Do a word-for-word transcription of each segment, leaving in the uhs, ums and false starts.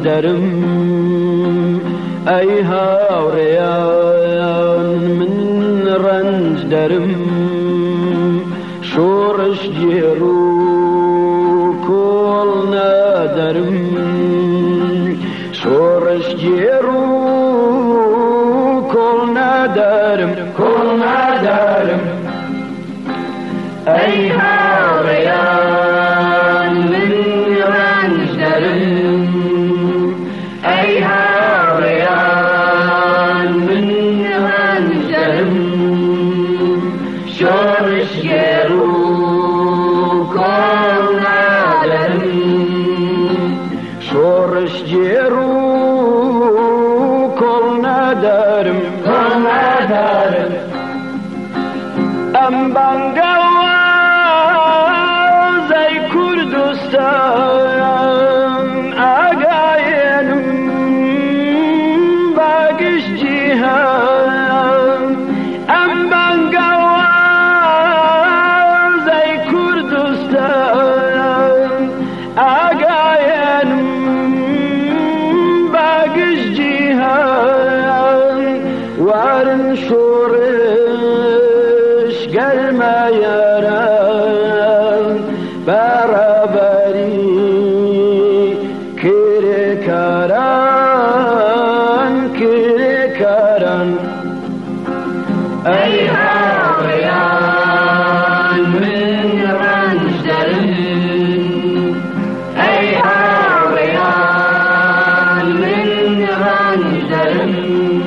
دەرم ئەی هاوڕێیان من ڕەنج دەرم شۆڕش گێڕ و کۆڵ نادەرم شۆڕش گێڕ و کۆڵ نادەرم کۆڵ نادەرم ئەی هاوڕێیان من ڕەنج دەرم ئەی هاوڕێیان من ڕەنج دەرم شۆڕش گێڕ و کۆڵ نادەرم شۆڕش گێڕ و کۆڵ نادەرم کۆڵ نادەرم ئەم بەنگەوازەی کوردستان ئاگایەنم باگشتی هەم ئەم بەنگەوازەی کوردستان ئاگایەنم باگشتی هەم وارن شۆڕش گەرمە یاران بەڕابەری کرێکاران کرێکاران ئەی هاوڕێیان من ڕەنج دەرم ئەی هاوڕێیان من ڕەنج دەرم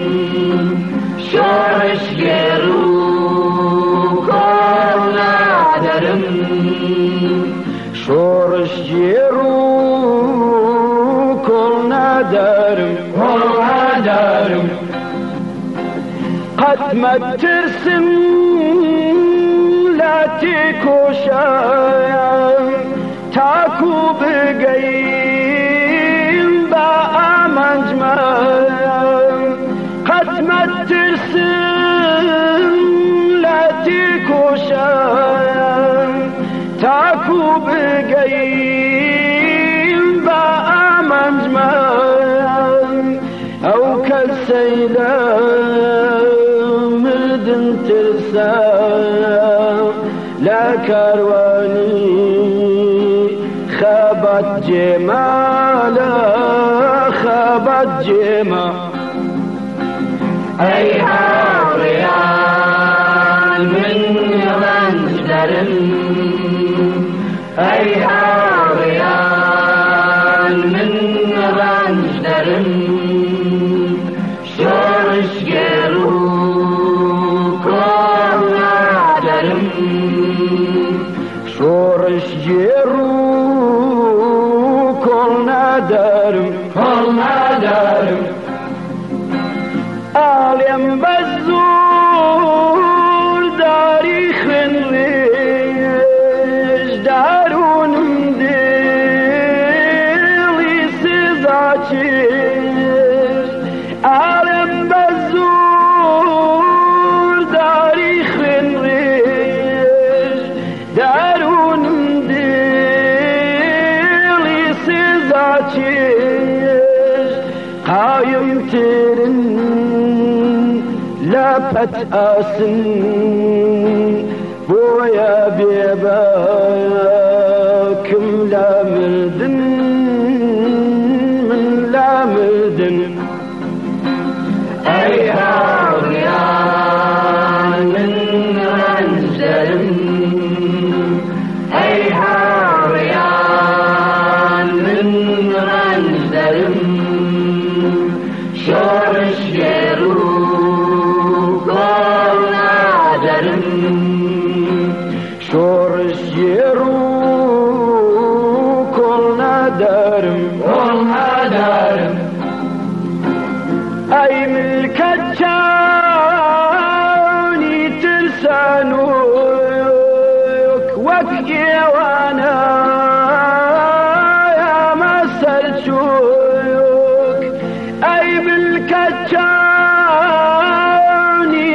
شۆڕش گێڕ و کۆڵ نادەرم شۆڕش گێڕ و کۆڵ نادەرم کۆڵ نادەرم قەت مەترسم لە تێکۆشان تاکو بگەیم بە ئامانجمان قەت مەترسم لە تێکۆشان تاکو بگەیم بە ئامانجمان ئەو کەسەی لە مردن ترسا لە کاروانی خەبەت جێما لە خەبەت جێما ئەی هاوڕێیان من ڕەنج دەرم ئەی هاوڕێیان من ڕەنج دەرم شۆڕش گێڕ و کۆڵ نادەرم شۆڕش گێڕ و کۆڵ نادەرم کۆڵ نادەرم ئاڵێم بە زوور داری خوێنڕێژ دارونم دێڵی سێزاچێژ ئاڵێم بە زوور داری خوێنڕێژ دارونم دێڵی سێزاچێژ قایم تێرن لە پەت ئاسن بۆیە بێباکم لە مردن من لە مردن ئەی هاوڕێیان من ڕەنج دەرم ئەی هاوڕێیان من ڕەنج دەرم شۆڕش گێڕ و کۆڵ نادەرم شۆڕش گێڕ و کۆڵ نادەرم کۆڵ نادەرم ئەی ملکەت چاونی ترسانۆک وەک ئێوانە ئەمە سەرچۆک ئەی ملکەت چاونی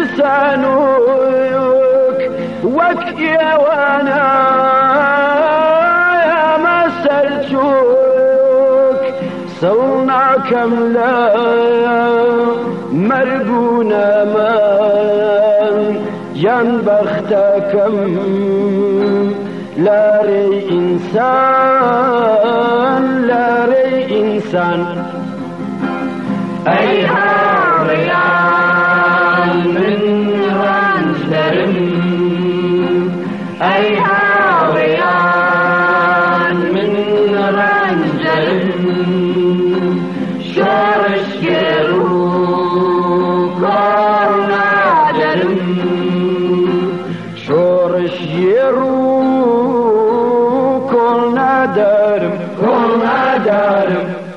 ترسانۆک وەک ئێوانە ئەمە سەرچۆک وصلنا كملا مرقونا من ينبختكم لا ري إنسان لا ري إنسان أيها ريان من رنجلرم أيها ريان من رنجلرم شورش يرو كورنا درم شورش يرو كورنا درم كورنا درم